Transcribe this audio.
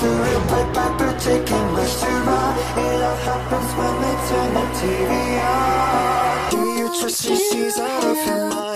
surreal, but taking much too raw. It all happens when they turn the TV on. Do you trust she sees out of her mind?